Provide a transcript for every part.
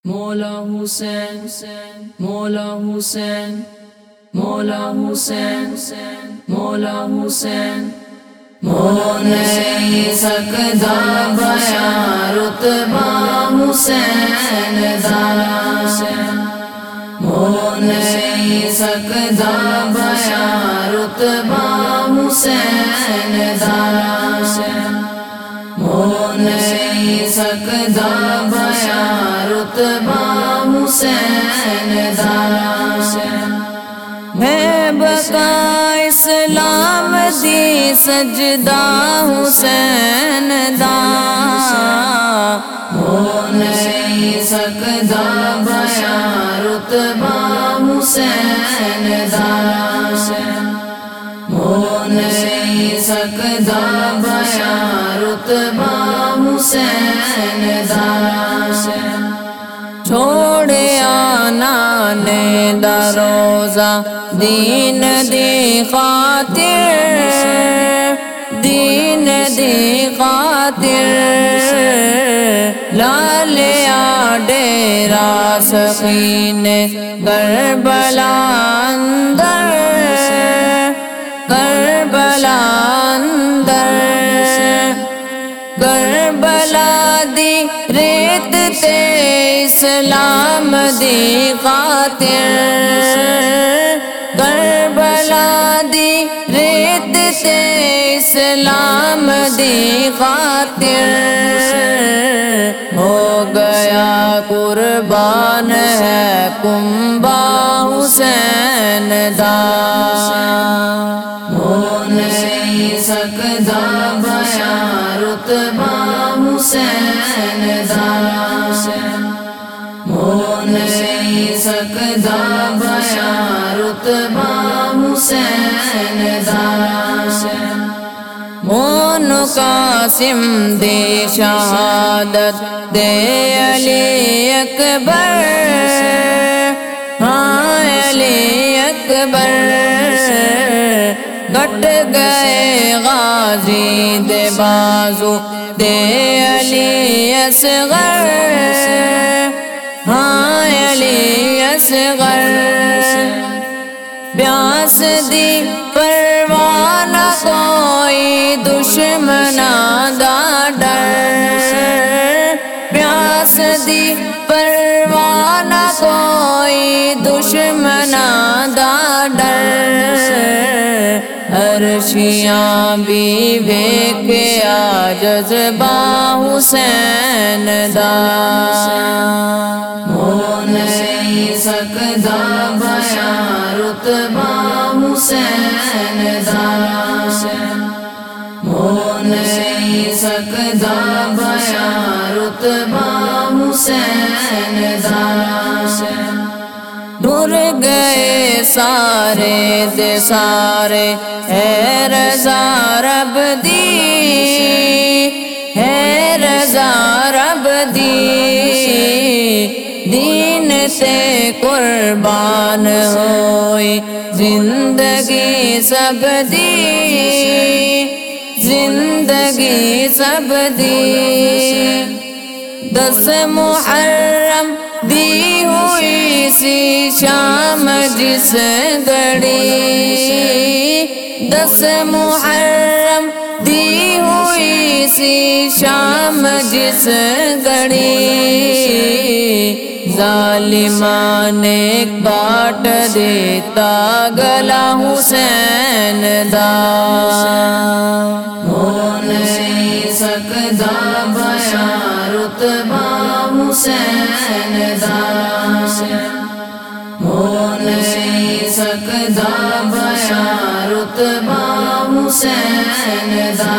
مولا حسین مولا حسین مولا حسین مولا حسین ہو نہیں سکتا بیاں رتبہ حسین دا ہو نہیں سکتا بیاں رتبہ حسین دا ہو نہیں سکتا بیاں رتبہ حسین دا ہے بقا اسلام دی سجدہ حسین دا ہو نہیں سکتا بیاں رتبہ حسین دا ہو نہیں سکتا بیاں رتبہ حسین دا چھوڑیا نانے دا روزہ دین دی خاطر دین دی خاطر لالیا ڈیرا سخین کربلا اندر کربلا اندر کربلا دی ریت تے اسلام دی خاطر کربلا دی ریت تے اسلام دی خاطر ہو گیا قربان ہے کنبہ حسین دا ہو نہیں سکتا بیاں رتبہ حسین دا ہو نہیں سکتا بیاں رتبہ حسین دا مون قاسم دی شہادت دے علی اکبر ہاں علی اکبر کٹ گئے غازی دے بازو دے علی اصغر ہاں علی اصغر پیاس دی پرواہ نہ کوئی دشمناں دا ڈر پیاس دی پرواہ نہ کوئی دشمناں دا ڈر عرشیاں بھی ویکھیا جذبہ حسین دا ہو نہیں سکتا بیاں رتبہ حسین دا ہو نہیں سکتا بیاں رتبہ حسین دا ڈر گئے سارے دے سارے ہے رضا رب دی ہے رضا رب دی دین سے قربان ہوئی زندگی سب دی زندگی سب دی 10 محرم دی ہوئی سی شام جس گھڑی 10 محرم دی ہوئی سی شام جس گھڑی ظالماں نے کاٹ دیتا گلا حسین دا ہو نہیں سکتا بیاں رتبہ حسین دا ہو نہیں سکتا بیاں رتبہ حسین دا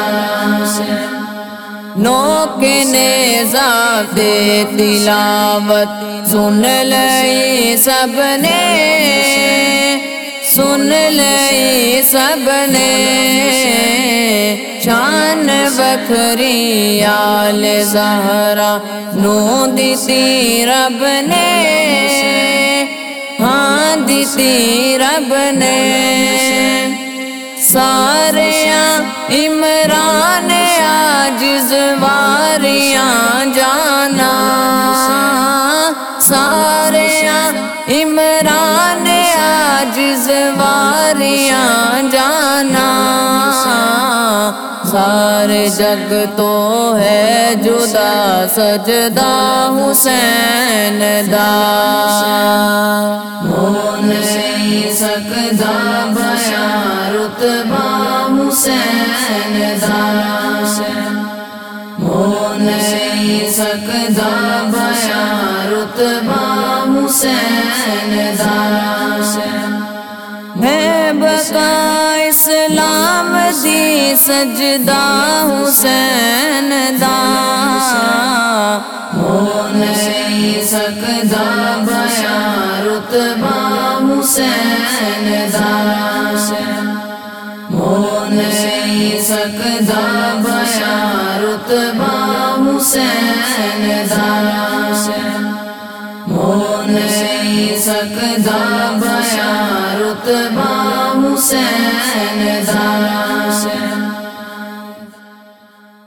نوک نیزہ دے تلاوت سن لئی سب نے سن لئی سب نے شان بکھری آل زہرا نو دیتی رب نے ہاں دیتی رب نے ساریاں عمران عاجز واریاں جانا ساریاں عمران عاجز واریاں جانا سارے جگ تو ہے جدا سجدہ حسین دا ہو نہیں سکدا بیاں رتبہ حسین دا ہو نہیں سکدا بیاں رتبہ حسین دا ہے بقا اسلام دی سجدہ حسین دا ہو نہیں سکدا بیاں رتبہ حسین دا ہو نہیں سکدا بیاں رتبہ حسین دا ہو نہیں سکدا بیاں رتبہ حسین دا